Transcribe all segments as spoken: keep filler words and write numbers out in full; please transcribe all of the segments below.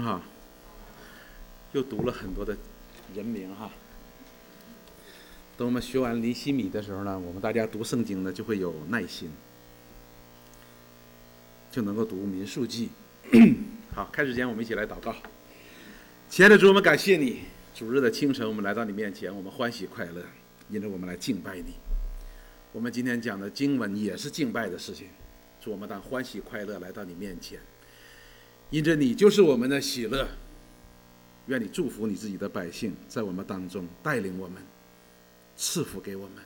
哈，又读了很多的人名哈。等我们学完尼希米的时候呢，我们大家读圣经呢就会有耐心，就能够读民数记。好，开始之前我们一起来祷告。亲爱的主，我们感谢你，主日的清晨我们来到你面前，我们欢喜快乐，因着我们来敬拜你。我们今天讲的经文也是敬拜的事情，主，我们当欢喜快乐来到你面前，因着你就是我们的喜乐。愿你祝福你自己的百姓，在我们当中带领我们，赐福给我们，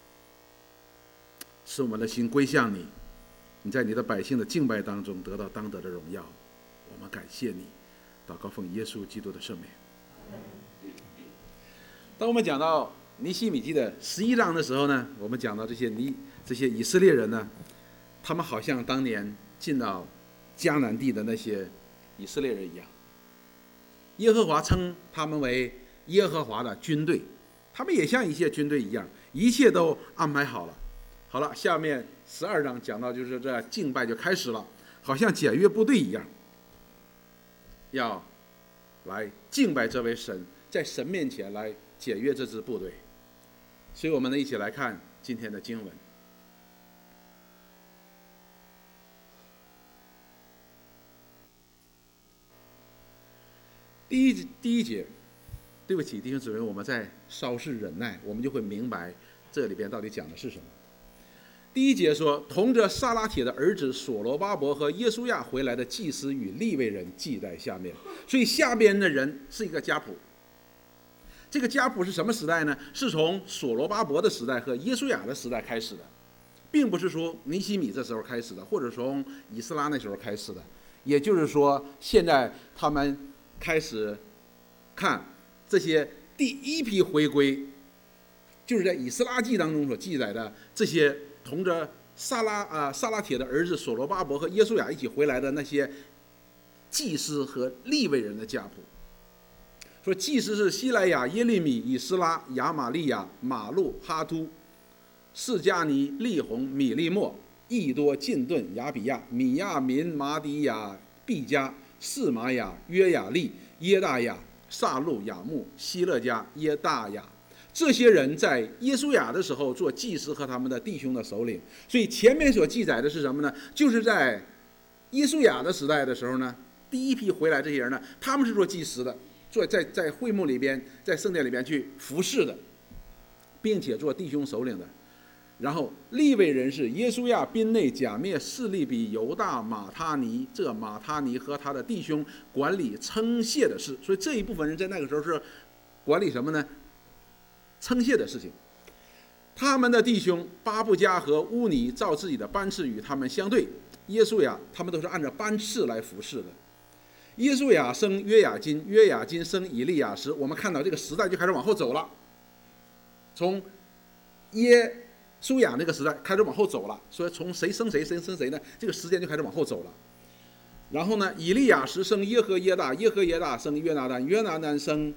使我们的心归向你。你在你的百姓的敬拜当中得到当得的荣耀，我们感谢你。祷告奉耶稣基督的圣名。当我们讲到尼希米记的十一章的时候呢，我们讲到这些尼这些以色列人呢，他们好像当年进到迦南地的那些以色列人一样，耶和华称他们为耶和华的军队，他们也像一些军队一样，一切都安排好了。好了，下面十二章讲到就是这敬拜就开始了，好像检阅部队一样，要来敬拜这位神，在神面前来检阅这支部队。所以我们呢一起来看今天的经文。第一第一节，对不起弟兄姊妹，我们再稍事忍耐，我们就会明白这里边到底讲的是什么。第一节说，同着撒拉铁的儿子所罗巴伯和耶稣亚回来的祭司与利未人记在下面。所以下边的人是一个家谱。这个家谱是什么时代呢？是从所罗巴伯的时代和耶稣亚的时代开始的，并不是说尼希米这时候开始的，或者从以斯拉那时候开始的。也就是说，现在他们开始看这些第一批回归，就是在以斯拉记当中所记载的这些同着撒拉啊撒拉铁的儿子所罗巴伯和耶稣亚一起回来的那些祭司和利未人的家谱。说祭司是希莱亚、耶利米、以斯拉、亚玛利亚、马路、哈突、示迦尼、利宏、米利莫、益多、近顿、亚比亚、米亚民、马底亚、毕加、示玛雅、约雅利、耶大雅、撒路、雅木、希勒加、耶大雅。这些人在耶稣亚的时候做祭司和他们的弟兄的首领。所以前面所记载的是什么呢？就是在耶稣亚的时代的时候呢，第一批回来这些人呢，他们是做祭司的，做在在会幕里边，在圣殿里边去服侍的，并且做弟兄首领的。然后利未人是耶稣亚、宾内、甲灭、示利比、犹大、马他尼，这马他尼和他的弟兄管理称谢的事。所以这一部分人在那个时候是管理什么呢？称谢的事情。他们的弟兄巴布加和乌尼照自己的班次与他们相对。耶稣亚他们都是按照班次来服侍的。耶稣亚生约雅金，约雅金生以利亚时，我们看到这个时代就开始往后走了，从耶稣亚那个时代开始往后走了，所以从谁生谁谁生谁呢？这个时间就开始往后走了。然后呢，以利亚时生耶和耶大，耶和耶大生约拿单，约拿单生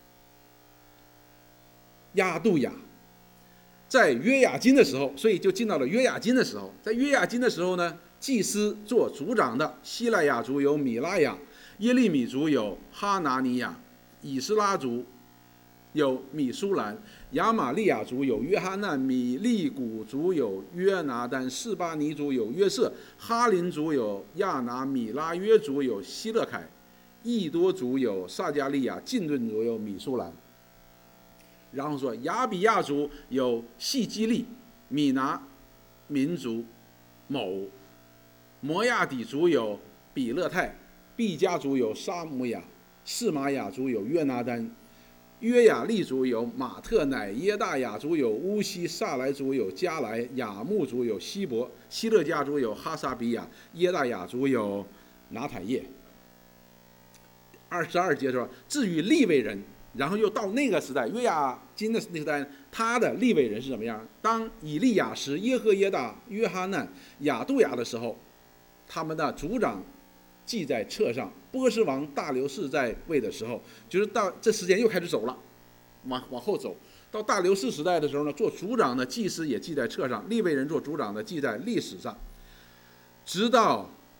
亚杜亚。在约雅金的时候，所以就进到了约雅金的时候。在约雅金的时候呢，祭司做族长的希莱亚族有米拉雅，耶利米族有哈拿尼亚，以斯拉族有米舒兰，亚玛利亚族有约哈难，米利古族有约拿单，示巴尼族有约瑟，哈林族有亚拿，米拉约族有希勒凯，益多族有撒加利亚，近顿族有米舒兰。然后说亚比亚族有细基利，米拿民族某，摩亚底族有比勒泰，毕加族有沙姆亚，示玛雅族有约拿单，约雅利族有马特乃，耶大雅族有乌西，撒来族有加来，雅木族有希伯，希勒家族有哈萨比亚，耶大雅族有拿坦叶。二十二节说，至于利未人，然后又到那个时代，约雅金的那个时代，他的利未人是怎么样？当以利亚时、耶和耶大、约哈难、亚杜亚的时候，他们的族长记在册上。波斯王大流士在位的时候，就是到这时间又开始走了，往往后走。到大流士时代的时候呢，做族长的祭司也记在册上，利未人做族长的记在历史上。直到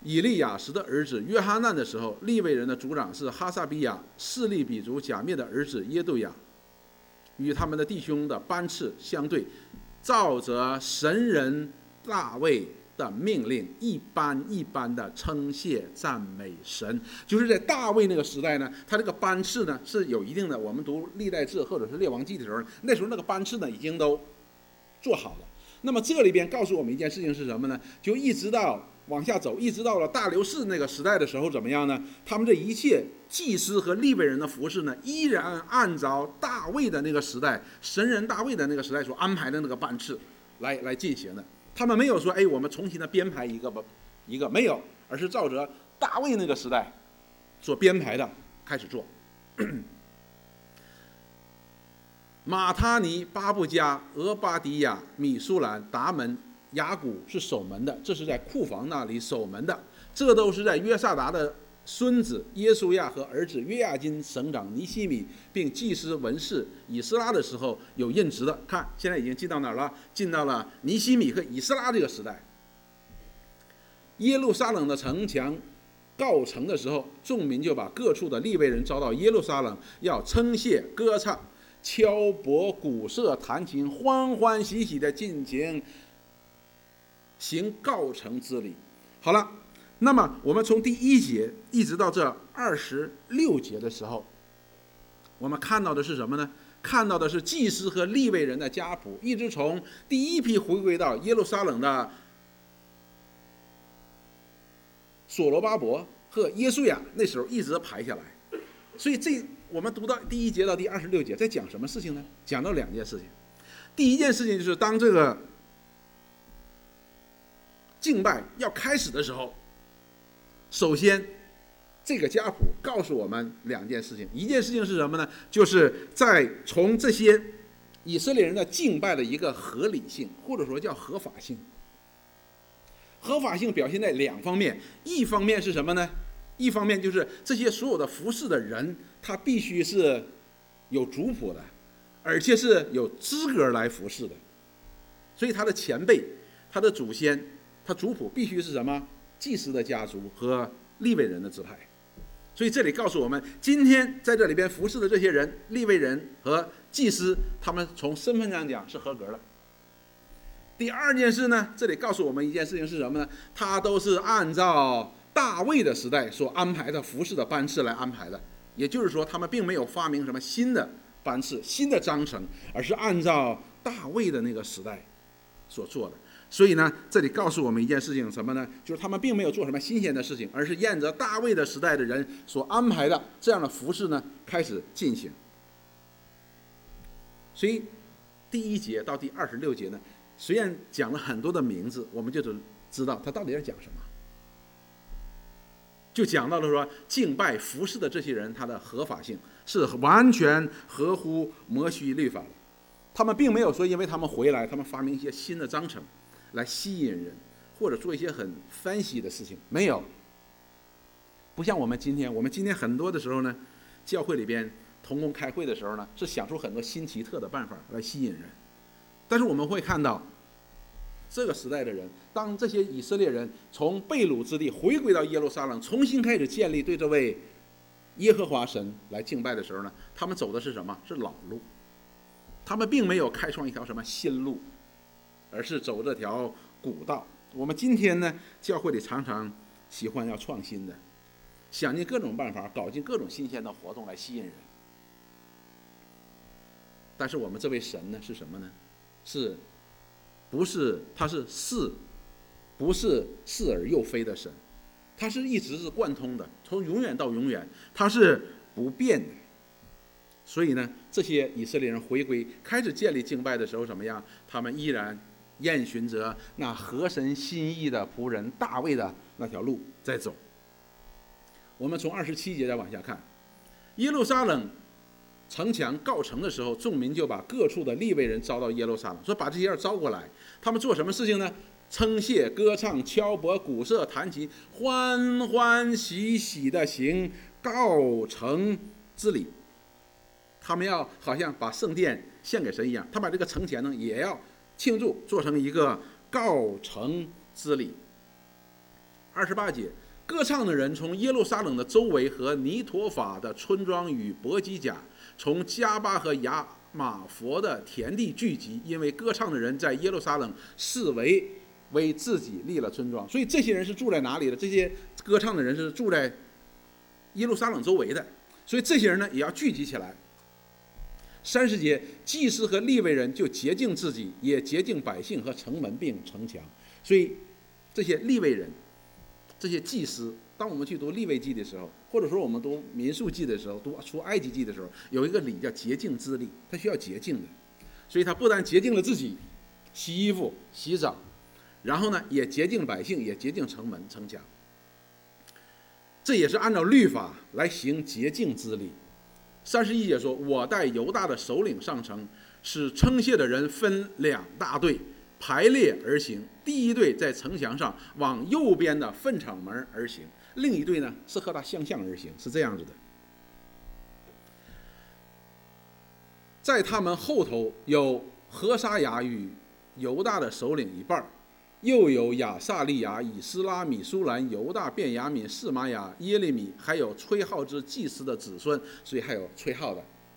以利亚实的儿子约哈难的时候，利未人的族长是哈萨比亚示利比族甲灭的儿子耶杜亚，与他们的弟兄的班次相对，照着神人大卫的命令，一般一般的称谢赞美神。就是在大卫那个时代呢，他这个班次呢是有一定的，我们读历代志或者是列王记的时候，那时候那个班次呢已经都做好了。那么这里边告诉我们一件事情是什么呢？就一直到往下走，一直到了大流士那个时代的时候，怎么样呢？他们这一切祭司和利未人的服事呢，依然按照大卫的那个时代，神人大卫的那个时代所安排的那个班次来来进行的。他们没有说，哎，我们重新的编排一个吧，一个没有，而是照着大卫那个时代所编排的开始做。马他尼、巴布加、俄巴迪亚、米舒兰、达门、雅古是守门的，这是在库房那里守门的。这都是在约萨达的孙子耶稣亚和儿子约亚金省长尼西米，并祭司文士以斯拉的时候有任职的。看，现在已经进到哪儿了？进到了尼西米和以斯拉这个时代。耶路撒冷的城墙告成的时候，众民就把各处的利未人招到耶路撒冷，要称谢、歌唱、敲钹、鼓瑟、弹琴，欢欢喜喜的进行行告成之礼。好了，那么我们从第一节一直到这二十六节的时候，我们看到的是什么呢？看到的是祭司和利未人的家谱，一直从第一批回归到耶路撒冷的所罗巴伯和耶稣亚，那时候一直排下来。所以这我们读到第一节到第二十六节，在讲什么事情呢？讲到两件事情。第一件事情就是当这个敬拜要开始的时候，首先这个家谱告诉我们两件事情。一件事情是什么呢？就是在从这些以色列人的敬拜的一个合理性，或者说叫合法性。合法性表现在两方面，一方面是什么呢？一方面就是这些所有的服侍的人，他必须是有族谱的，而且是有资格来服侍的。所以他的前辈、他的祖先、他族谱必须是什么？祭司的家族和利未人的支派。所以这里告诉我们，今天在这里边服侍的这些人，利未人和祭司，他们从身份上讲是合格的。第二件事呢，这里告诉我们一件事情是什么呢？他都是按照大卫的时代所安排的服侍的班次来安排的，也就是说，他们并没有发明什么新的班次、新的章程，而是按照大卫的那个时代所做的。所以呢，这里告诉我们一件事情什么呢？就是他们并没有做什么新鲜的事情，而是沿着大卫的时代的人所安排的这样的服侍呢开始进行。所以第一节到第二十六节呢，虽然讲了很多的名字，我们就知道他到底在讲什么。就讲到了说，敬拜服侍的这些人，他的合法性是完全合乎摩西律法的。他们并没有说，因为他们回来，他们发明一些新的章程来吸引人，或者做一些很fancy的事情，没有。不像我们今天，我们今天很多的时候呢，教会里边同工开会的时候呢，是想出很多新奇特的办法来吸引人。但是我们会看到，这个时代的人，当这些以色列人从被掳之地回归到耶路撒冷，重新开始建立对这位耶和华神来敬拜的时候呢，他们走的是什么？是老路。他们并没有开创一条什么新路，而是走这条古道。我们今天呢，教会里常常喜欢要创新的，想尽各种办法，搞进各种新鲜的活动来吸引人。但是我们这位神呢，是什么呢？是不是他是似，不是似而又非的神，他是一直是贯通的，从永远到永远，他是不变的。所以呢，这些以色列人回归开始建立敬拜的时候怎么样？他们依然沿循着那合神心意的仆人大卫的那条路在走。我们从二十七节再往下看，耶路撒冷城墙告成的时候，众民就把各处的利未人招到耶路撒冷，说把这些人招过来。他们做什么事情呢？称谢、歌唱、敲钹、鼓瑟、弹琴，欢欢喜喜的行告成之礼。他们要好像把圣殿献给神一样，他把这个城墙呢也要庆祝，做成一个告成之礼。 二十八节，歌唱的人从耶路撒冷的周围和尼陀法的村庄与伯基甲，从加巴和亚玛佛的田地聚集，因为歌唱的人在耶路撒冷视为为自己立了村庄。所以这些人是住在哪里的？这些歌唱的人是住在耶路撒冷周围的，所以这些人呢也要聚集起来。三十节，祭司和利未人就洁净自己，也洁净百姓和城门并城墙。所以这些利未人，这些祭司，当我们去读利未记的时候，或者说我们读民数记的时候，读出埃及记的时候，有一个礼叫洁净之礼，他需要洁净的。所以他不但洁净了自己，洗衣服、洗澡，然后呢也洁净百姓，也洁净城门城墙。这也是按照律法来行洁净之礼。三十一节说，我带犹大的首领上城，使称谢的人分两大队，排列而行。第一队在城墙上往右边的粪场门而行，另一队呢是和他相向而行，是这样子的。在他们后头有何沙雅与犹大的首领一半，又有亚撒利雅、以斯拉、米苏兰、犹大、便雅悯、示玛雅、耶利米，还有吹号之祭司的子孙，所以还有吹号的。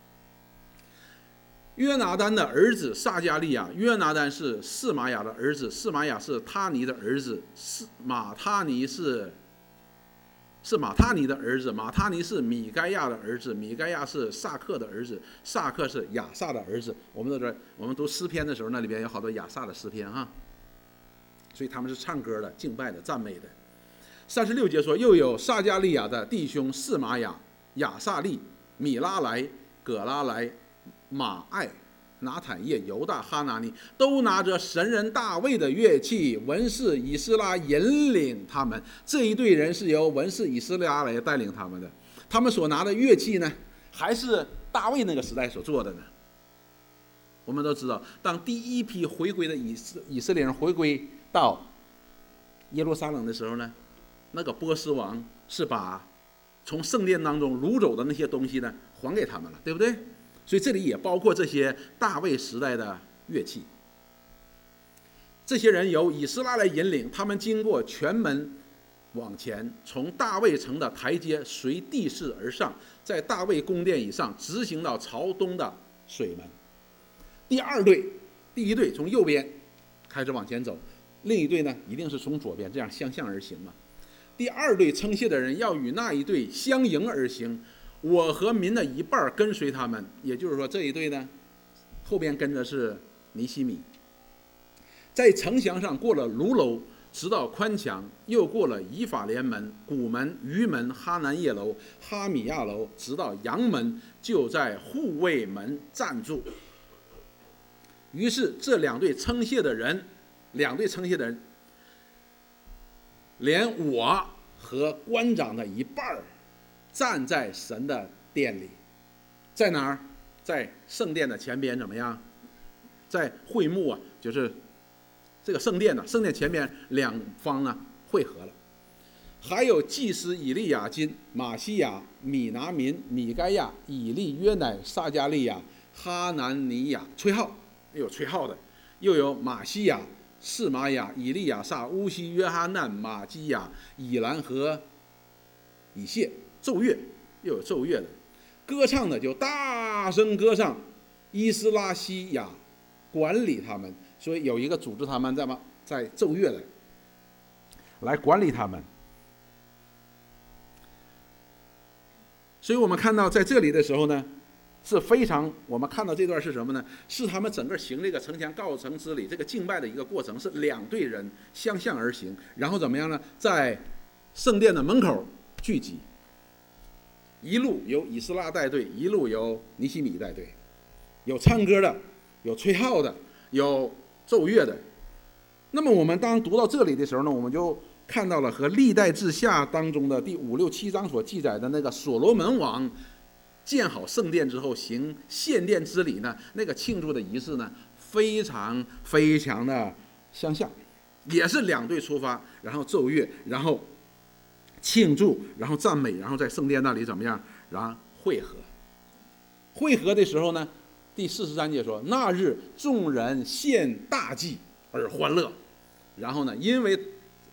约拿单的儿子撒加利亚，约拿单是示玛雅的儿子，示玛雅是他尼的儿子，是马他尼是是马他尼的儿子，马他尼是米该亚的儿子，米该亚是萨克的儿子，萨克是亚萨的儿子。我们都知道，我们读诗篇的时候，那里边有好多亚萨的诗篇哈。所以他们是唱歌的、敬拜的、赞美的。三十六节说，又有撒加利亚的弟兄示玛雅、亚撒利、米拉莱、葛拉莱、马爱、拿坦叶、犹大、哈拿尼，都拿着神人大卫的乐器，文士以斯拉引领他们。这一队人是由文士以斯拉来带领他们的。他们所拿的乐器呢，还是大卫那个时代所做的呢。我们都知道，当第一批回归的以色以色列人回归到耶路撒冷的时候呢，那个波斯王是把从圣殿当中掳走的那些东西呢还给他们了，对不对？所以这里也包括这些大卫时代的乐器。这些人由以斯拉来引领，他们经过全门往前，从大卫城的台阶随地势而上，在大卫宫殿以上直行到朝东的水门。第二队，第一队从右边开始往前走，另一队呢一定是从左边，这样相向而行嘛。第二队称谢的人要与那一队相迎而行，我和民的一半跟随他们，也就是说这一队呢后边跟着是尼西米，在城墙上过了卢楼，直到宽墙，又过了以法莲门、古门、鱼门、哈南叶楼、哈米亚楼，直到阳门，就在护卫门站住。于是这两队称谢的人，两队称谢的人，连我和官长的一半站在神的殿里，在哪儿？在圣殿的前边，怎么样？在会幕啊，就是这个圣殿呢、啊，圣殿前边两方呢汇合了。还有祭司以利亚金、马西亚、米拿民、米该亚、以利约乃、撒加利亚、哈南尼亚，吹号。有吹号的，又有马西亚、示玛雅、以利亚撒、乌西、约哈难、马基亚、以兰和以谢，奏乐，又有奏乐的。歌唱的就大声歌唱，伊斯拉西亚管理他们，所以有一个组织他们在吗？在奏乐的，来管理他们。所以我们看到在这里的时候呢，是非常，我们看到这段是什么呢？是他们整个行这个城墙告成之礼，这个敬拜的一个过程，是两队人相向而行，然后怎么样呢？在圣殿的门口聚集，一路由以斯拉带队，一路由尼西米带队，有唱歌的，有吹号的，有奏乐的。那么我们当读到这里的时候呢，我们就看到了和历代志下当中的第五六七章所记载的那个所罗门王建好圣殿之后行献殿之礼呢，那个庆祝的仪式呢，非常非常的相像，也是两队出发，然后奏乐，然后庆祝，然后赞美，然后在圣殿那里怎么样？然后会合。会合的时候呢，第四十三节说，那日众人献大祭而欢乐。然后呢，因为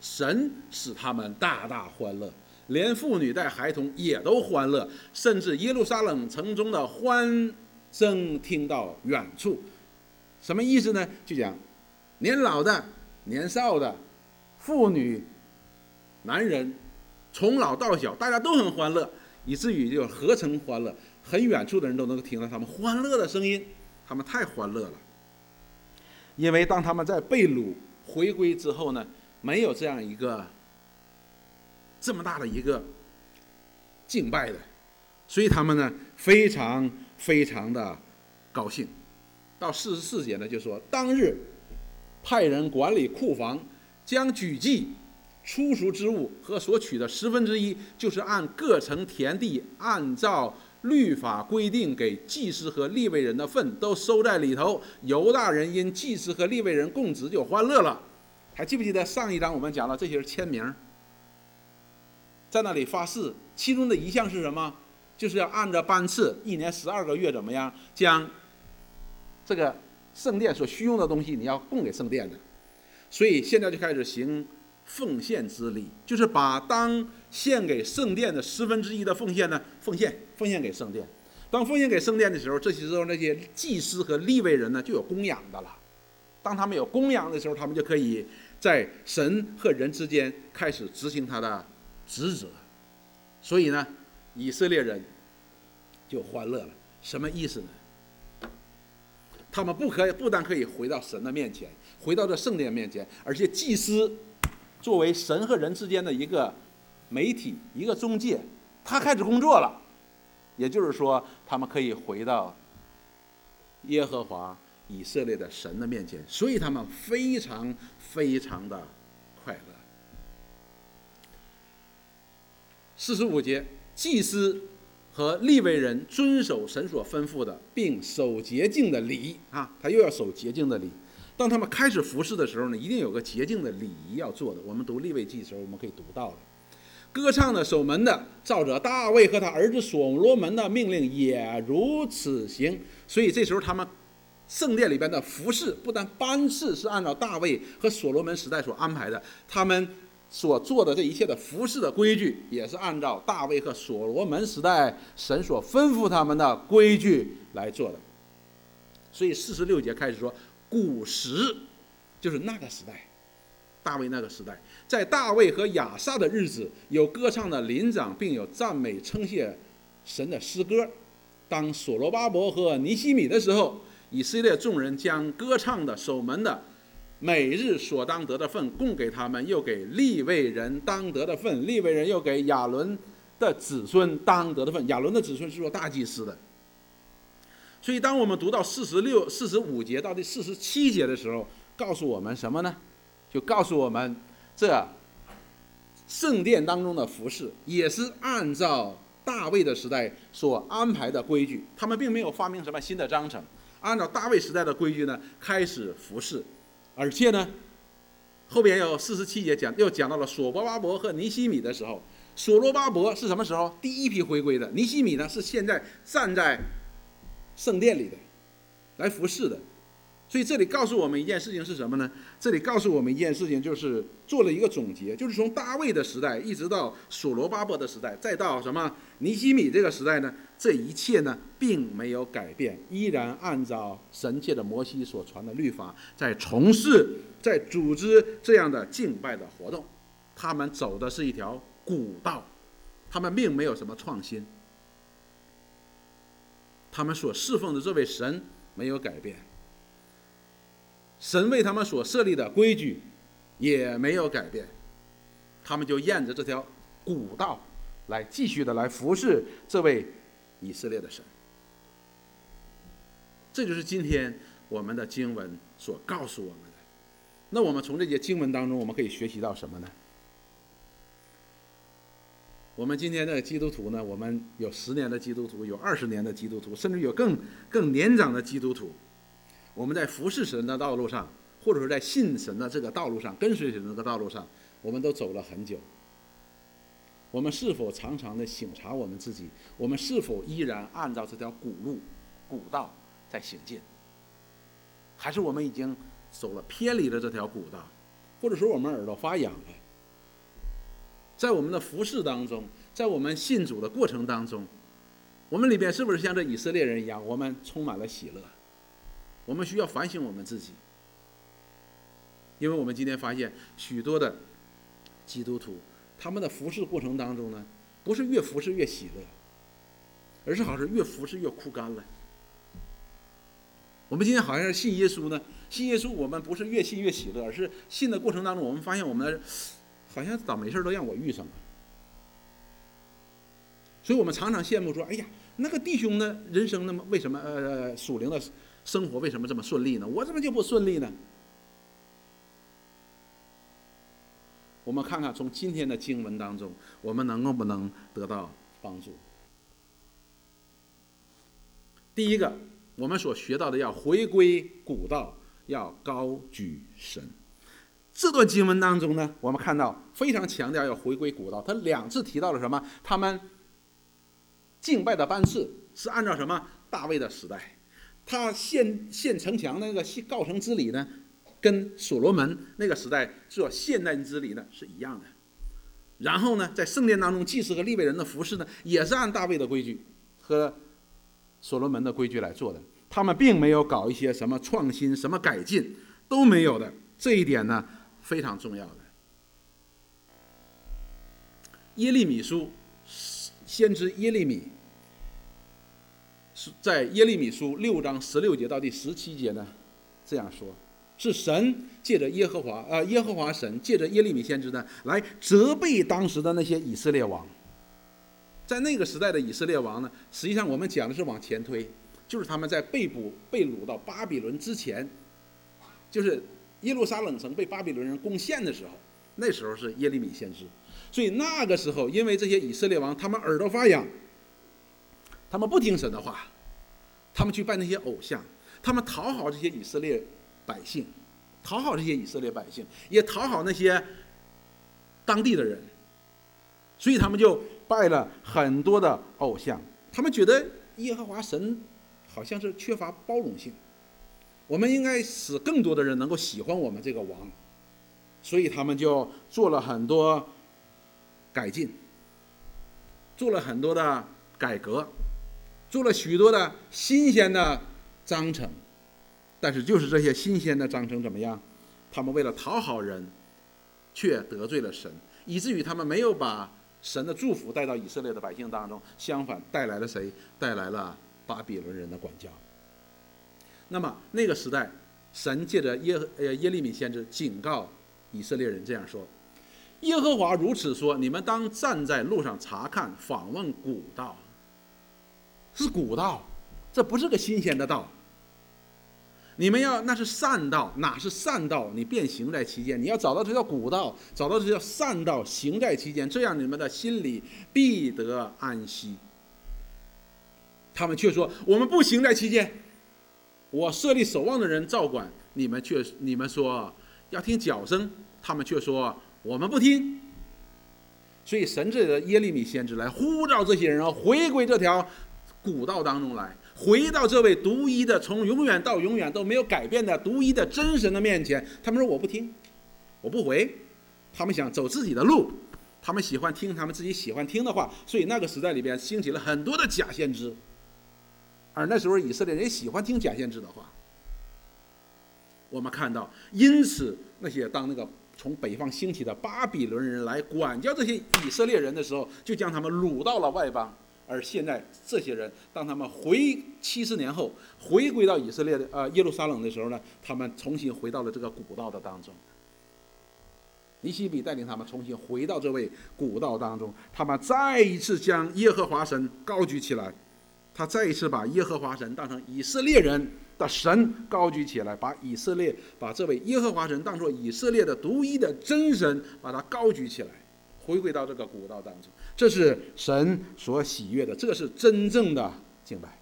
神使他们大大欢乐，连妇女带孩童也都欢乐，甚至耶路撒冷城中的欢声听到远处。什么意思呢？就讲年老的、年少的、妇女、男人，从老到小，大家都很欢乐，以至于就合成欢乐，很远处的人都能够听到他们欢乐的声音，他们太欢乐了。因为当他们在被掳回归之后呢，没有这样一个这么大的一个敬拜的，所以他们呢非常非常的高兴。到四十四节呢，就说当日派人管理库房，将举祭、初熟之物和所取的十分之一，就是按各城田地按照律法规定给祭司和利未人的份，都收在里头。犹大人因祭司和利未人供职就欢乐了。还记不记得上一章我们讲到这些是签名，在那里发誓，其中的一项是什么？就是要按照班次，一年十二个月怎么样，将这个圣殿所需用的东西你要供给圣殿的。所以现在就开始行奉献之礼，就是把当献给圣殿的十分之一的奉献呢，奉献奉献给圣殿。当奉献给圣殿的时候，这时候那些祭司和利未人呢就有供养的了。当他们有供养的时候，他们就可以在神和人之间开始执行他的职责。所以呢，以色列人就欢乐了。什么意思呢？他们不可以不但可以回到神的面前，回到这圣殿面前，而且祭司作为神和人之间的一个媒体、一个中介，他开始工作了。也就是说，他们可以回到耶和华以色列的神的面前，所以他们非常非常的快乐。四十五节，祭司和利未人遵守神所吩咐的，并守洁净的礼啊，他又要守洁净的礼。当他们开始服侍的时候呢，一定有个洁净的礼仪要做的。我们读利未记的时候，我们可以读到了。歌唱的、守门的，照着大卫和他儿子所罗门的命令也如此行。所以这时候他们圣殿里边的服侍，不但班次是按照大卫和所罗门时代所安排的，他们所做的这一切的服侍的规矩，也是按照大卫和所罗门时代神所吩咐他们的规矩来做的。所以四十六节开始说，古时就是那个时代，大卫那个时代，在大卫和亚萨的日子，有歌唱的灵长，并有赞美称谢神的诗歌。当所罗巴伯和尼希米的时候，以色列众人将歌唱的、守门的每日所当得的份供给他们，又给利未人当得的份，利未人又给亚伦的子孙当得的份。亚伦的子孙是做大祭司的。所以当我们读到四十六、四十五节到第四十七节的时候，告诉我们什么呢？就告诉我们，这圣殿当中的服事也是按照大卫的时代所安排的规矩，他们并没有发明什么新的章程，按照大卫时代的规矩呢开始服事。而且呢，后边有四十七节讲，又讲到了所罗巴伯和尼希米的时候。所罗巴伯是什么时候？第一批回归的。尼希米呢，是现在站在圣殿里的，来服侍的。所以这里告诉我们一件事情是什么呢？这里告诉我们一件事情，就是做了一个总结，就是从大卫的时代一直到所罗巴伯的时代，再到什么尼希米这个时代呢，这一切呢并没有改变，依然按照神借着摩西所传的律法，在从事、在组织这样的敬拜的活动。他们走的是一条古道，他们并没有什么创新，他们所侍奉的这位神没有改变，神为他们所设立的规矩也没有改变，他们就沿着这条古道来继续的来服侍这位以色列的神。这就是今天我们的经文所告诉我们的。那我们从这些经文当中，我们可以学习到什么呢？我们今天的基督徒呢，我们有十年的基督徒，有二十年的基督徒，甚至有更更年长的基督徒。我们在服侍神的道路上，或者说在信神的这个道路上，跟随神的这个道路上，我们都走了很久。我们是否常常的省察我们自己？我们是否依然按照这条古路、古道在行进？还是我们已经走了偏离了这条古道？或者说我们耳朵发痒了， 在我们的服事当中，在我们信主的过程当中，我们里边是不是像这以色列人一样，我们充满了喜乐？我们需要反省我们自己，因为我们今天发现许多的基督徒，他们的服事过程当中呢，不是越服事越喜乐，而是好像越服事越枯干了。我们今天好像是信耶稣呢，信耶稣我们不是越信越喜乐，而是信的过程当中，我们发现我们好像倒霉事都让我遇上了。所以我们常常羡慕说，哎呀，那个弟兄呢，人生那么为什么呃属灵的生活为什么这么顺利呢？我怎么就不顺利呢？我们看看从今天的经文当中，我们能不能得到帮助？第一个，我们所学到的要回归古道，要高举神。这段经文当中呢，我们看到非常强调要回归古道，他两次提到了什么？他们敬拜的班次是按照什么？大卫的时代，他建建城墙那个告成之礼呢，跟所罗门那个时代做现代之礼呢是一样的。然后呢，在圣殿当中，祭司和利未人的服事呢，也是按大卫的规矩和所罗门的规矩来做的。他们并没有搞一些什么创新、什么改进，都没有的。这一点呢，非常重要的。耶利米书，先知耶利米在耶利米书六章十六节到第十七节呢，这样说：是神借着耶和华呃耶和华神借着耶利米先知呢，来责备当时的那些以色列王。在那个时代的以色列王呢，实际上我们讲的是往前推，就是他们在被捕被掳到巴比伦之前，就是耶路撒冷城被巴比伦人攻陷的时候，那时候是耶利米先知。所以那个时候，因为这些以色列王他们耳朵发痒，他们不听神的话，他们去拜那些偶像，他们讨好这些以色列百姓，讨好这些以色列百姓，也讨好那些当地的人，所以他们就拜了很多的偶像。他们觉得耶和华神好像是缺乏包容性，我们应该使更多的人能够喜欢我们这个王，所以他们就做了很多改进，做了很多的改革，做了许多的新鲜的章程。但是就是这些新鲜的章程怎么样？他们为了讨好人，却得罪了神，以至于他们没有把神的祝福带到以色列的百姓当中，相反带来了谁？带来了巴比伦人的管教。那么那个时代，神借着耶呃耶利米先知警告以色列人这样说：耶和华如此说，你们当站在路上查看，访问古道。是古道，这不是个新鲜的道。你们要那是善道，哪是善道？你便行在其间。你要找到这条古道，找到这条善道，行在其间，这样你们的心里必得安息。他们却说：我们不行在其间。我设立守望的人照管，你们却你们说要听脚声，他们却说我们不听。所以神这个耶利米先知来呼召这些人，回归这条古道当中来，回到这位独一的，从永远到永远都没有改变的独一的真神的面前。他们说我不听，我不回。他们想走自己的路，他们喜欢听他们自己喜欢听的话，所以那个时代里边兴起了很多的假先知。而那时候以色列人也喜欢听假先知的话。我们看到，因此那些当那个从北方兴起的巴比伦人来管教这些以色列人的时候，就将他们掳到了外邦。而现在这些人，当他们回七十年后回归到以色列的呃耶路撒冷的时候呢，他们重新回到了这个古道的当中。尼希比带领他们重新回到这位古道当中，他们再一次将耶和华神高举起来，他再一次把耶和华神当成以色列人的神高举起来，把以色列把这位耶和华神当作以色列的独一的真神，把他高举起来，回归到这个古道当中。这是神所喜悦的，这个是真正的敬拜。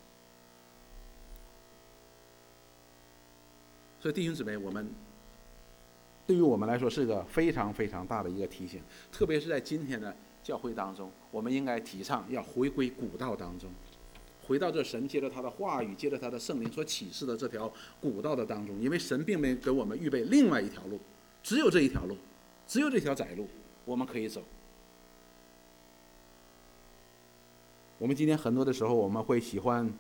所以弟兄姊妹，我们对于我们来说是个非常非常大的一个提醒，特别是在今天的教会当中，我们应该提倡要回归古道当中，回到这神借着他的话语，借着他的圣灵所启示的这条古道的当中。因为神并没给我们预备另外一条路，只有这一条路，只有这条窄路我们可以走。 我们今天很多的时候，我们会喜欢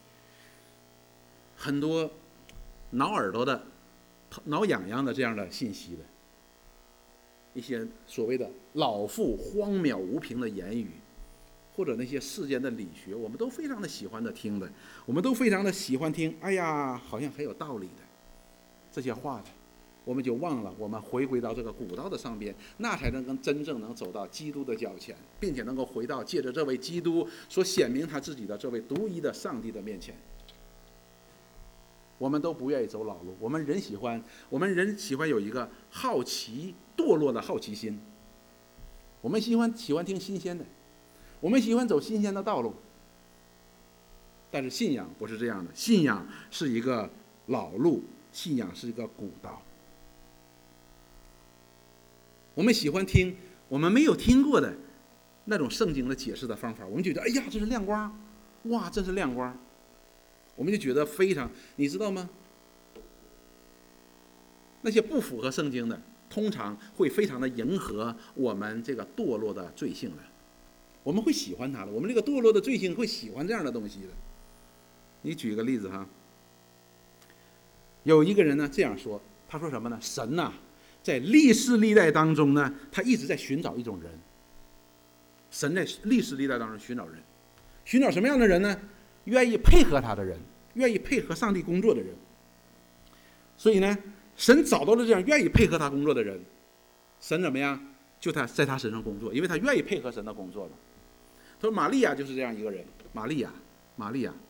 很多挠耳朵的、挠痒痒的这样的信息的，一些所谓的老妇荒谬无凭的言语，或者那些世间的理学，我们都非常的喜欢的听的，我们都非常的喜欢听。哎呀，好像很有道理的这些话的，我们就忘了我们回归到这个古道的上边，那才能跟真正能走到基督的脚前，并且能够回到借着这位基督所显明他自己的这位独一的上帝的面前。我们都不愿意走老路，我们人喜欢，我们人喜欢有一个好奇堕落的好奇心，我们喜欢喜欢听新鲜的，我们喜欢走新鲜的道路。但是信仰不是这样的，信仰是一个老路，信仰是一个古道。我们喜欢听我们没有听过的那种圣经的解释的方法，我们觉得哎呀，这是亮光，哇，真是亮光，我们就觉得非常，你知道吗？那些不符合圣经的，通常会非常的迎合我们这个堕落的罪性的，我们会喜欢它的，我们这个堕落的罪性会喜欢这样的东西的。你举个例子哈，有一个人呢这样说，他说什么呢？神呐、啊，在历世历代当中呢，他一直在寻找一种人。神在历世历代当中寻找人，寻找什么样的人呢？愿意配合他的人，愿意配合上帝工作的人。所以呢，神找到了这样愿意配合他工作的人，神怎么样？就他在他身上工作，因为他愿意配合神的工作嘛。他说玛利亚就是这样一个人，玛利亚，玛利亚，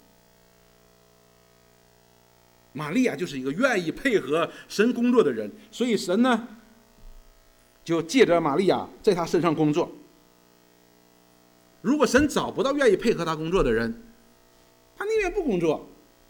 玛利亚就是一个愿意配合神工作的人，所以神呢，就借着玛利亚在他身上工作。如果神找不到愿意配合他工作的人，他宁愿不工作。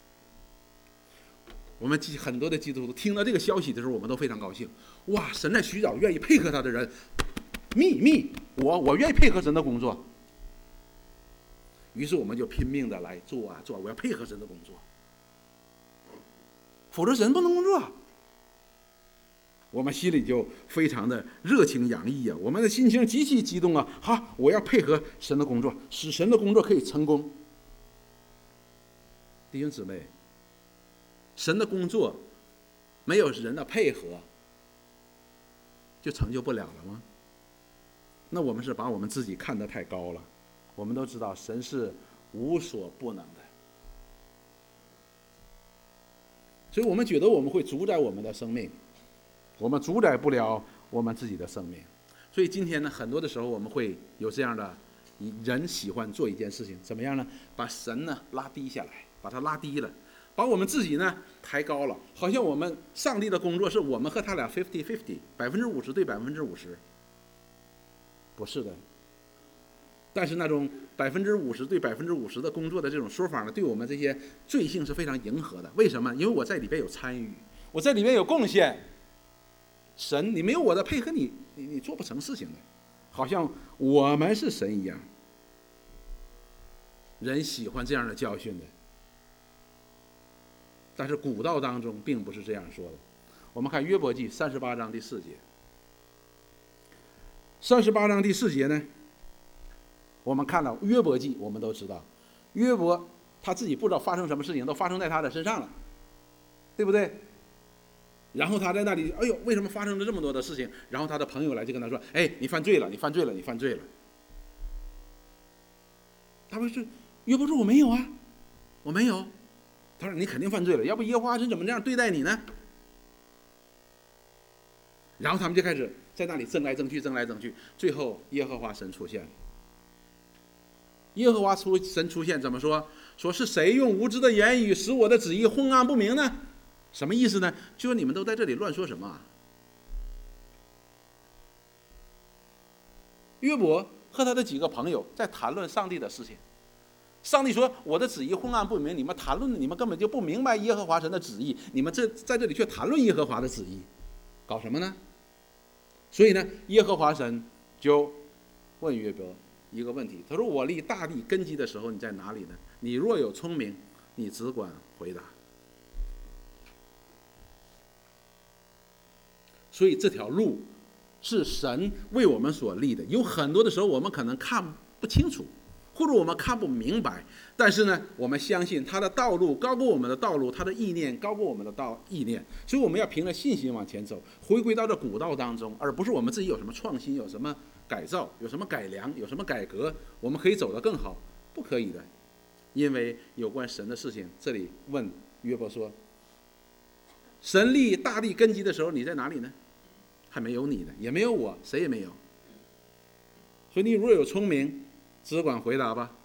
我们很多的基督徒听到这个消息的时候，我们都非常高兴。哇，神在寻找愿意配合他的人，秘密，我我愿意配合神的工作。于是我们就拼命的来做啊做，我要配合神的工作，否则神不能工作。我们心里就非常的热情洋溢啊，我们的心情极其激动啊！好，我要配合神的工作，使神的工作可以成功。弟兄姊妹，神的工作没有人的配合，就成就不了了吗？那我们是把我们自己看得太高了。我们都知道，神是无所不能的，所以我们觉得我们会主宰我们的生命。我们主宰不了我们自己的生命，所以今天呢，很多的时候我们会有这样的人喜欢做一件事情，怎么样呢？把神呢拉低下来，把它拉低了，把我们自己呢抬高了，好像我们上帝的工作是我们和他俩 fifty fifty， 百分之五十对百分之五十，不是的。但是那种百分之五十对百分之五十的工作的这种说法呢，对我们这些罪性是非常迎合的。为什么？因为我在里边有参与，我在里边有贡献。神，你没有我的配合你，你你做不成事情的，好像我们是神一样。人喜欢这样的教训的，但是古道当中并不是这样说的。我们看约伯记三十八章第四节，三十八章第四节呢，我们看到约伯记，我们都知道，约伯他自己不知道发生什么事情，都发生在他的身上了，对不对？然后他在那里，哎呦，为什么发生了这么多的事情？然后他的朋友来就跟他说：“哎，你犯罪了，你犯罪了，你犯罪了。”他说：“是约伯说我没有啊，我没有。”他说：“你肯定犯罪了，要不耶和华神怎么这样对待你呢？”然后他们就开始在那里争来争去，争来争去，最后耶和华神出现了。耶和华出神出现怎么说？说是谁用无知的言语使我的旨意昏暗不明呢？什么意思呢？就是你们都在这里乱说什么啊？约伯和他的几个朋友在谈论上帝的事情。上帝说：“我的旨意昏暗不明，你们谈论，你们根本就不明白耶和华神的旨意，你们这在这里却谈论耶和华的旨意，搞什么呢？”所以呢，耶和华神就问约伯一个问题，他说：“我立大地根基的时候，你在哪里呢？你若有聪明，你只管回答。”所以这条路是神为我们所立的，有很多的时候我们可能看不清楚， 或者我们看不明白，但是呢，我们相信他的道路高过我们的道路，他的意念高过我们的道意念，所以我们要凭着信心往前走，回归到这古道当中，而不是我们自己有什么创新，有什么改造，有什么改良，有什么改革，我们可以走得更好，不可以的。因为有关神的事情，这里问约伯说，神立大地根基的时候，你在哪里呢？还没有你呢，也没有我，谁也没有。所以你若有聪明，只管回答吧。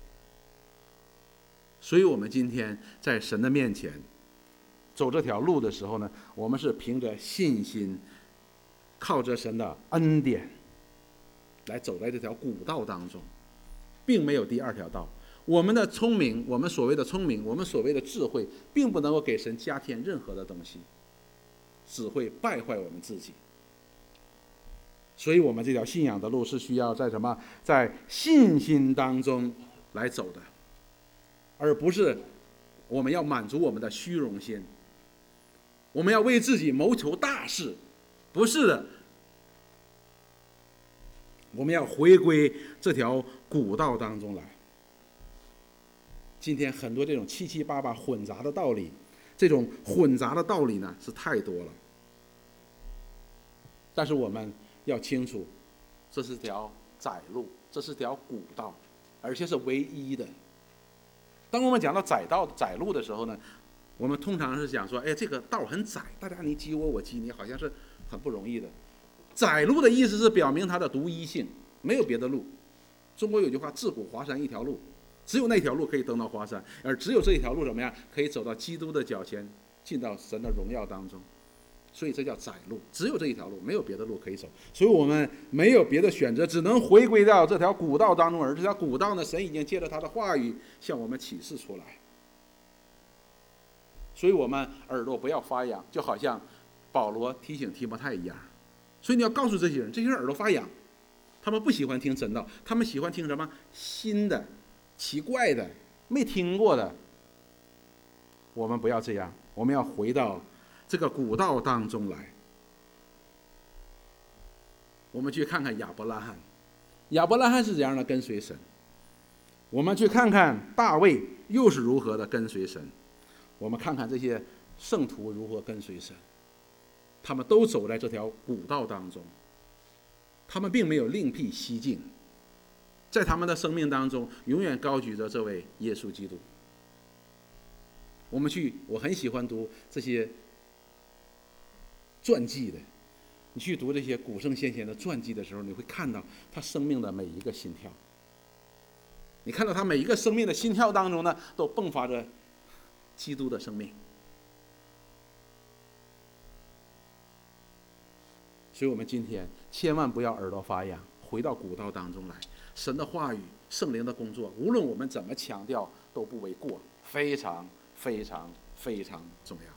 所以我们今天在神的面前走这条路的时候呢，我们是凭着信心，靠着神的恩典来走在这条古道当中，并没有第二条道。我们的聪明，我们所谓的聪明，我们所谓的智慧，并不能够给神加添任何的东西，只会败坏我们自己。所以我们这条信仰的路是需要在什么？在信心当中来走的，而不是我们要满足我们的虚荣心，我们要为自己谋求大事，不是的。我们要回归这条古道当中来。今天很多这种七七八八混杂的道理，这种混杂的道理呢是太多了。但是我们要清楚，这是条窄路，这是条古道，而且是唯一的。当我们讲到窄道、窄路的时候呢，我们通常是讲说，哎，这个道很窄，大家你挤我，我挤你，好像是很不容易的。窄路的意思是表明它的独一性，没有别的路。中国有句话，自古华山一条路，只有那条路可以登到华山，而只有这一条路怎么样，可以走到基督的脚前，进到神的荣耀当中。所以这叫窄路，只有这一条路，没有别的路可以走。所以我们没有别的选择，只能回归到这条古道当中。而这条古道呢，神已经借着他的话语向我们启示出来。所以我们耳朵不要发痒，就好像保罗提醒提摩太一样。所以你要告诉这些人，这些人耳朵发痒，他们不喜欢听真道，他们喜欢听什么新的、奇怪的、没听过的。我们不要这样，我们要回到这个古道当中来。我们去看看亚伯拉罕，亚伯拉罕是怎样的跟随神？我们去看看大卫又是如何的跟随神？我们看看这些圣徒如何跟随神？他们都走在这条古道当中，他们并没有另辟蹊径，在他们的生命当中永远高举着这位耶稣基督。我们去，我很喜欢读这些传记的，你去读这些古圣先贤的传记的时候，你会看到他生命的每一个心跳。你看到他每一个生命的心跳当中呢，都迸发着基督的生命。所以我们今天千万不要耳朵发痒，回到古道当中来。神的话语、圣灵的工作，无论我们怎么强调都不为过，非常非常非常重要。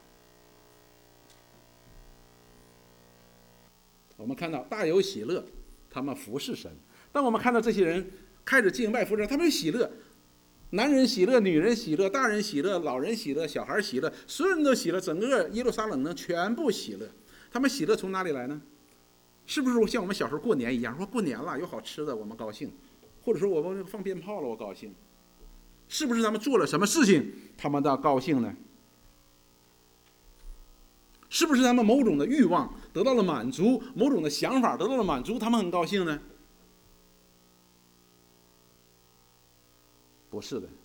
我们看到大有喜乐，他们服侍神。当我们看到这些人开始敬拜服侍，他们喜乐，男人喜乐，女人喜乐，大人喜乐，老人喜乐，小孩喜乐，所有人都喜乐，整个耶路撒冷呢全部喜乐。他们喜乐从哪里来呢？是不是像我们小时候过年一样，说过年了有好吃的我们高兴，或者说我们放鞭炮了我高兴？是不是他们做了什么事情他们的高兴呢？是不是他们某种的欲望得到了满足，某种的想法得到了满足，他们很高兴呢？不是的，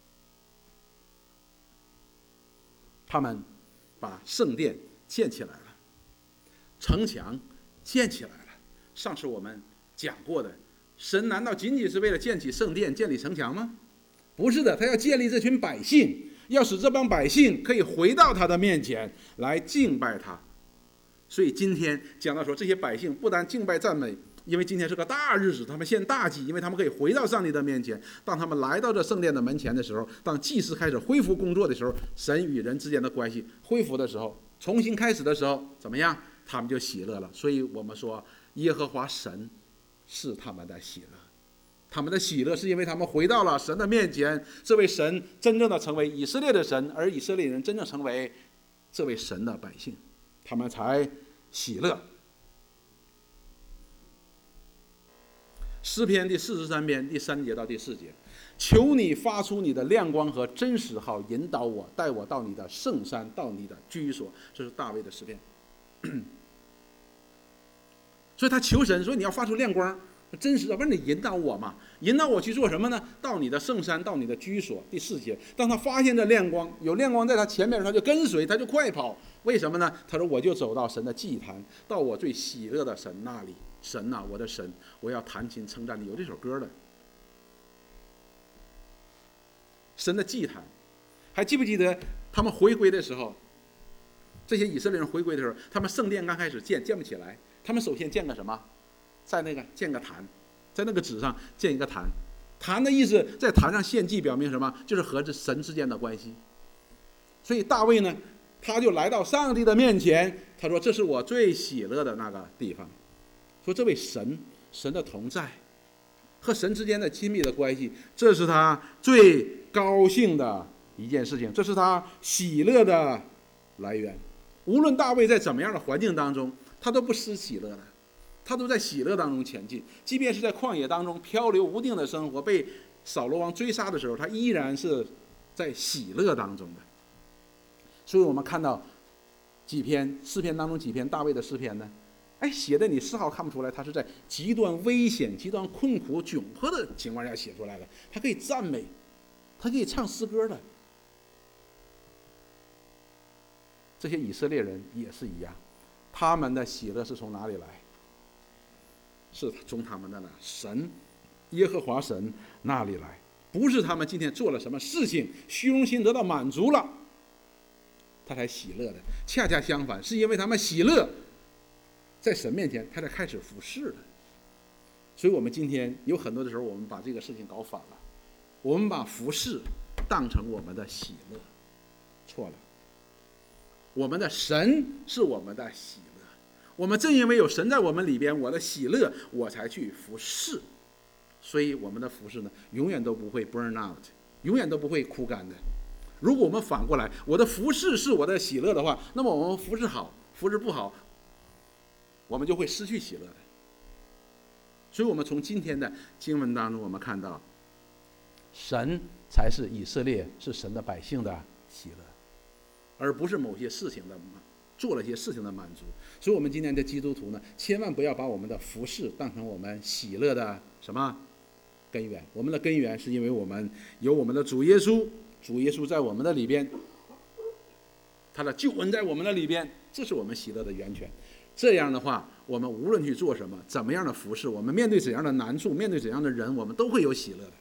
他们把圣殿建起来了，城墙建起来了。上次我们讲过的，神难道仅仅是为了建起圣殿、建立城墙吗？不是的，他要建立这群百姓，要使这帮百姓可以回到他的面前来敬拜他。所以今天讲到说，这些百姓不但敬拜赞美，因为今天是个大日子，他们献大祭，因为他们可以回到上帝的面前。当他们来到这圣殿的门前的时候，当祭司开始恢复工作的时候，神与人之间的关系恢复的时候，重新开始的时候，怎么样？他们就喜乐了。所以我们说，耶和华神是他们的喜乐。他们的喜乐是因为他们回到了神的面前，这位神真正的成为以色列的神，而以色列人真正成为这位神的百姓，他们才喜乐。诗篇第四十三篇第三节到第四节， 求你发出你的亮光和真实，好引导我，带我到你的圣山，到你的居所。这是大卫的诗篇。所以他求神说：“你要发出亮光，真实的，不是你引导我嘛？引导我去做什么呢？到你的圣山，到你的居所。”第四节，当他发现这亮光，有亮光在他前面，他就跟随，他就快跑。为什么呢？他说：“我就走到神的祭坛，到我最喜乐的神那里。神呐、啊，我的神，我要弹琴称赞你。”有这首歌的。神的祭坛，还记不记得他们回归的时候？这些以色列人回归的时候，他们圣殿刚开始建建不起来，他们首先建个什么？在那个建个坛，在那个纸上建一个坛。坛的意思，在坛上献祭，表明什么？就是和这神之间的关系。所以大卫呢，他就来到上帝的面前，他说：“这是我最喜乐的那个地方。”说这位神，神的同在，和神之间的亲密的关系，这是他最高兴的一件事情，这是他喜乐的来源。无论大卫在怎么样的环境当中，他都不失喜乐的，他都在喜乐当中前进。即便是在旷野当中漂流无定的生活，被扫罗王追杀的时候，他依然是在喜乐当中的。所以我们看到几篇诗篇当中几篇大卫的诗篇呢，哎，写的你丝毫看不出来他是在极端危险、极端困苦、窘迫的情况下写出来的。他可以赞美，他可以唱诗歌的。这些以色列人也是一样，他们的喜乐是从哪里来？是从他们的那神耶和华神那里来，不是他们今天做了什么事情，虚荣心得到满足了，他才喜乐的。恰恰相反，是因为他们喜乐，在神面前他才开始服侍的。所以我们今天有很多的时候，我们把这个事情搞反了，我们把服侍当成我们的喜乐，错了。我们的神是我们的喜乐，我们正因为有神在我们里边，我的喜乐，我才去服侍。所以我们的服侍呢，永远都不会 burn out， 永远都不会枯干的。如果我们反过来，我的服侍是我的喜乐的话，那么我们服侍好，服侍不好，我们就会失去喜乐的。所以我们从今天的经文当中，我们看到，神才是以色列，是神的百姓的喜乐，而不是某些事情的做了一些事情的满足。所以我们今天的基督徒呢，千万不要把我们的服事当成我们喜乐的什么根源。我们的根源是因为我们有我们的主耶稣，主耶稣在我们的里边，他的救恩在我们的里边，这是我们喜乐的源泉。这样的话，我们无论去做什么，怎么样的服事，我们面对怎样的难处，面对怎样的人，我们都会有喜乐的。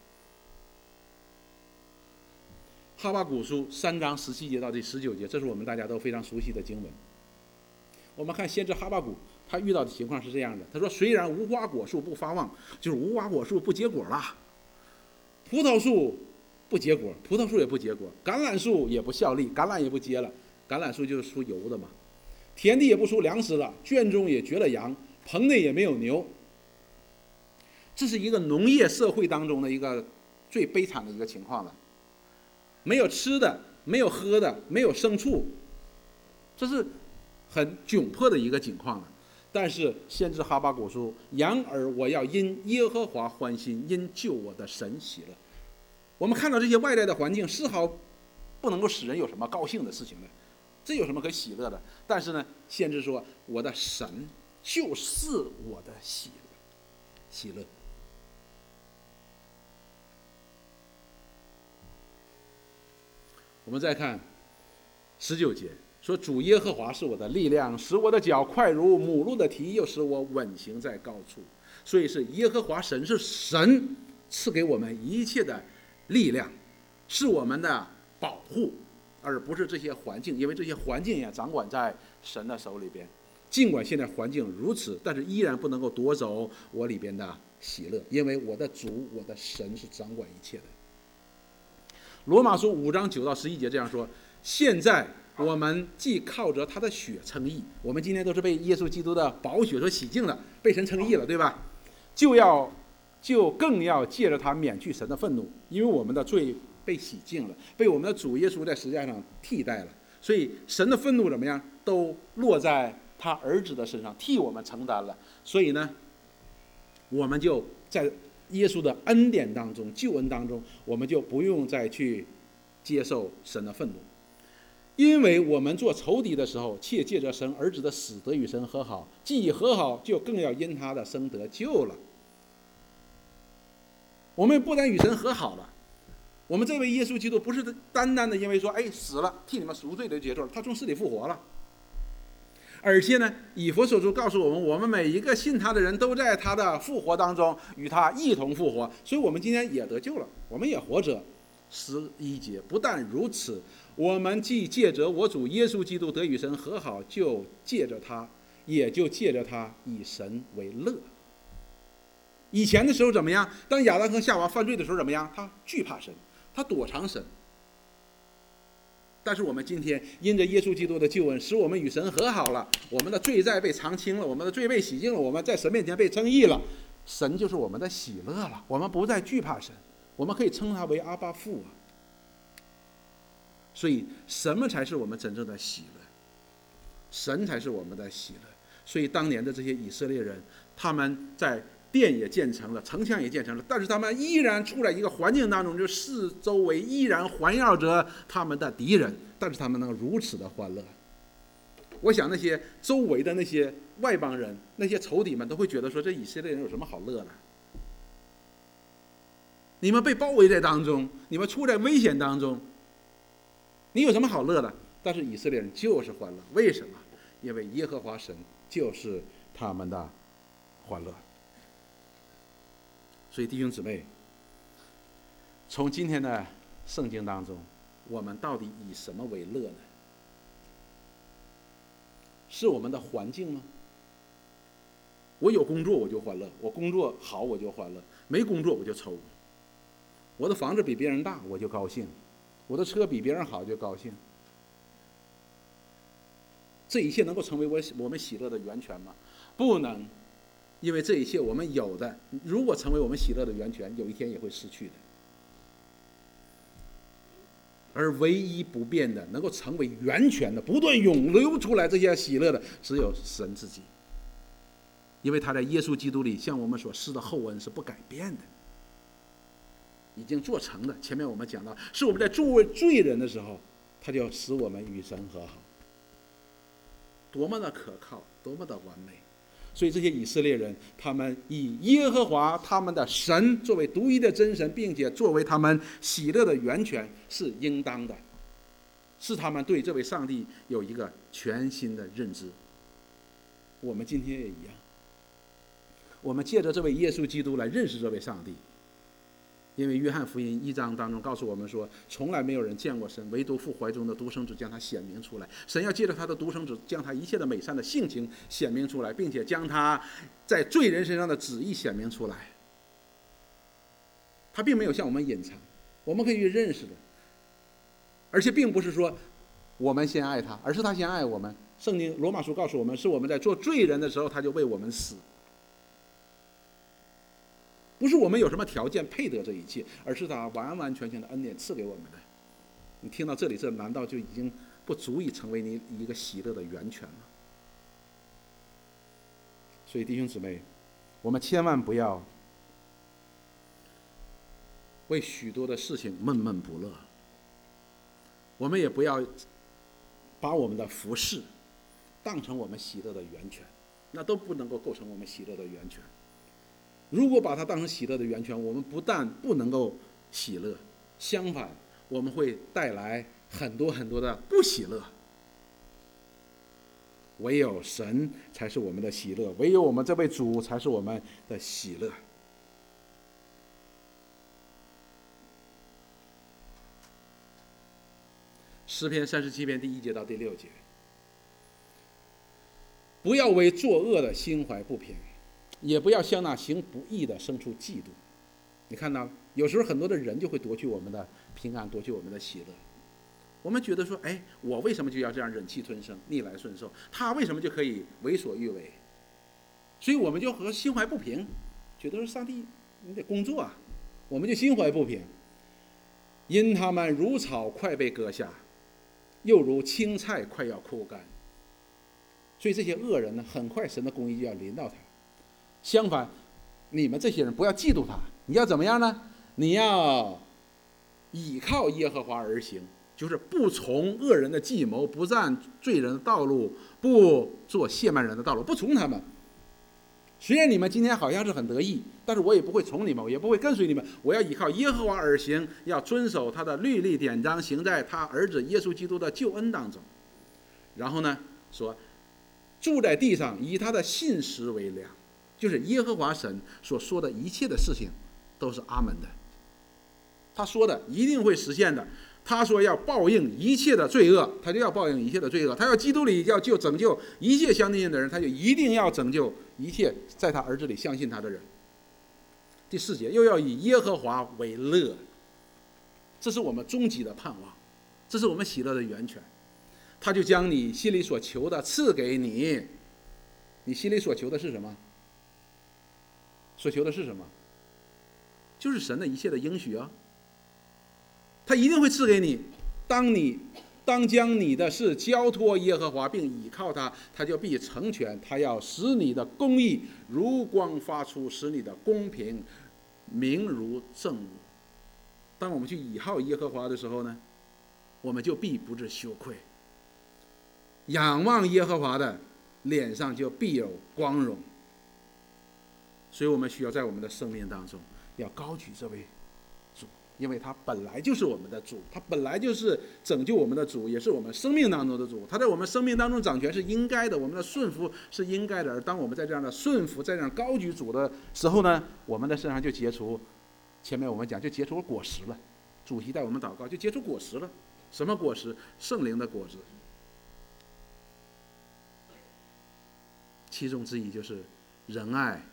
哈巴谷书三章十七节到第十九节，这是我们大家都非常熟悉的经文。我们看先知哈巴谷，他遇到的情况是这样的，他说：“虽然无花果树不发旺，就是无花果树不结果了，葡萄树不结果，葡萄树也不结果，橄榄树也不效力，橄榄也不结了，橄榄树就是出油的嘛。田地也不出粮食了，圈中也绝了羊，棚内也没有牛。”这是一个农业社会当中的一个最悲惨的一个情况了。没有吃的，没有喝的，没有牲畜，这是很窘迫的一个境况了。但是先知哈巴谷说：“然而我要因耶和华欢心，因救我的神喜乐。”我们看到这些外在的环境丝毫不能够使人有什么高兴的事情的，这有什么可喜乐的？但是呢，先知说：“我的神就是我的喜乐，喜乐。”我们再看十九节，说：“主耶和华是我的力量，使我的脚快如母鹿的蹄，又使我稳行在高处。”所以是耶和华神，是神赐给我们一切的力量，是我们的保护，而不是这些环境，因为这些环境也掌管在神的手里边。尽管现在环境如此，但是依然不能够夺走我里边的喜乐，因为我的主，我的神是掌管一切的。罗马书五章九到十一节这样说：“现在我们既靠着他的血称义，我们今天都是被耶稣基督的宝血所洗净的，被神称义了，对吧？就要就更要借着他免去神的愤怒，因为我们的罪被洗净了，被我们的主耶稣在十字架上替代了。所以神的愤怒怎么样，都落在他儿子的身上，替我们承担了。所以呢，我们就在耶稣的恩典当中、救恩当中，我们就不用再去接受神的愤怒。因为我们做仇敌的时候，且借着神儿子的死得与神和好，既已和好，就更要因他的生得救了。我们不但与神和好了，我们这位耶稣基督不是单单的因为说，哎，死了替你们赎罪的结束了，他从死里复活了。而且呢，以弗所书告诉我们，我们每一个信他的人都在他的复活当中与他一同复活，所以我们今天也得救了，我们也活着。十一节，不但如此，我们既借着我主耶稣基督得与神和好，就借着他，也就借着他以神为乐。以前的时候怎么样？当亚当和夏娃犯罪的时候怎么样？他惧怕神，他躲藏神。但是我们今天因着耶稣基督的救恩，使我们与神和好了，我们的罪债被偿清了，我们的罪被洗净了，我们在神面前被称义了，神就是我们的喜乐了。我们不再惧怕神，我们可以称他为阿爸父啊。所以什么才是我们真正的喜乐？神才是我们的喜乐。所以当年的这些以色列人，他们在殿也建成了，城墙也建成了，但是他们依然处在一个环境当中，就四周围依然环绕着他们的敌人，但是他们能如此的欢乐。我想那些周围的那些外邦人，那些仇敌们都会觉得说，这以色列人有什么好乐的？你们被包围在当中，你们处在危险当中，你有什么好乐的？但是以色列人就是欢乐，为什么？因为耶和华神就是他们的欢乐。所以弟兄姊妹，从今天的圣经当中，我们到底以什么为乐呢？是我们的环境吗？我有工作我就欢乐，我工作好我就欢乐，没工作我就愁。我的房子比别人大我就高兴，我的车比别人好就高兴。这一切能够成为我我们喜乐的源泉吗？不能。因为这一切我们有的，如果成为我们喜乐的源泉，有一天也会失去的。而唯一不变的，能够成为源泉的，不断涌流出来这些喜乐的，只有神自己。因为他在耶稣基督里向我们所施的厚恩是不改变的，已经做成的。前面我们讲到，是我们在作为罪人的时候，他就使我们与神和好，多么的可靠，多么的完美。所以这些以色列人，他们以耶和华他们的神作为独一的真神，并且作为他们喜乐的源泉，是应当的，是他们对这位上帝有一个全新的认知。我们今天也一样，我们借着这位耶稣基督来认识这位上帝。因为约翰福音一章当中告诉我们说，从来没有人见过神，唯独父怀中的独生子将他显明出来。神要借着他的独生子，将他一切的美善的性情显明出来，并且将他在罪人身上的旨意显明出来。他并没有向我们隐藏，我们可以去认识的。而且并不是说我们先爱他，而是他先爱我们。圣经罗马书告诉我们，是我们在做罪人的时候，他就为我们死。不是我们有什么条件配得这一切，而是他完完全全的恩典赐给我们的。你听到这里，这难道就已经不足以成为你一个喜乐的源泉吗？所以弟兄姊妹，我们千万不要为许多的事情闷闷不乐，我们也不要把我们的服事当成我们喜乐的源泉，那都不能够构成我们喜乐的源泉。如果把它当成喜乐的源泉，我们不但不能够喜乐，相反，我们会带来很多很多的不喜乐。唯有神才是我们的喜乐，唯有我们这位主才是我们的喜乐。诗篇三十七篇第一节到第六节，不要为作恶的心怀不平，也不要向那行不义的生出嫉妒。你看到有时候很多的人就会夺去我们的平安，夺去我们的喜乐。我们觉得说，哎，我为什么就要这样忍气吞声，逆来顺受？他为什么就可以为所欲为？所以我们就和心怀不平，觉得说上帝你得工作啊，我们就心怀不平。因他们如草快被割下，又如青菜快要枯干。所以这些恶人呢，很快神的公义就要临到他。相反，你们这些人不要嫉妒他， 你要怎么样呢？你要倚靠耶和华而行，就是不从恶人的计谋，不占罪人的道路，不做亵慢人的道路，不从他们。虽然你们今天好像是很得意，但是我也不会从你们，我也不会跟随你们。我要依靠耶和华而行，要遵守他的律例典章，行在他儿子耶稣基督的救恩当中。然后呢，说住在地上，以他的信实为粮，就是耶和华神所说的一切的事情都是阿门的，他说的一定会实现的。他说要报应一切的罪恶，他就要报应一切的罪恶。他要基督里要救拯救一切相信的人，他就一定要拯救一切在他儿子里相信他的人。第四节，又要以耶和华为乐，这是我们终极的盼望，这是我们喜乐的源泉。他就将你心里所求的赐给你。你心里所求的是什么？所求的是什么？就是神的一切的应许啊。他一定会赐给你。当你当将你的事交托耶和华，并倚靠他，他就必成全。他要使你的公义如光发出，使你的公平明如正午。当我们去倚靠耶和华的时候呢，我们就必不致羞愧。仰望耶和华的脸上就必有光荣。所以我们需要在我们的生命当中要高举这位主，因为他本来就是我们的主，他本来就是拯救我们的主，也是我们生命当中的主。他在我们生命当中掌权是应该的，我们的顺服是应该的。而当我们在这样的顺服，在这样高举主的时候呢，我们的身上就结出，前面我们讲就结出果实了。主席带我们祷告就结出果实了。什么果实？圣灵的果子。其中之一就是仁爱、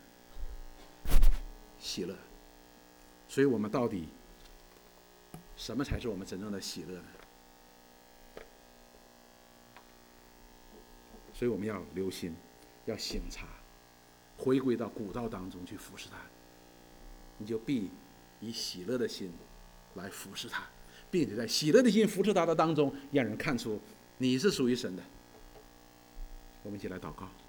喜乐。所以我们到底什么才是我们真正的喜乐呢？所以我们要留心，要省察，回归到古道当中去服侍他，你就必以喜乐的心来服侍他，并且在喜乐的心服侍他的当中，让人看出你是属于神的。我们一起来祷告。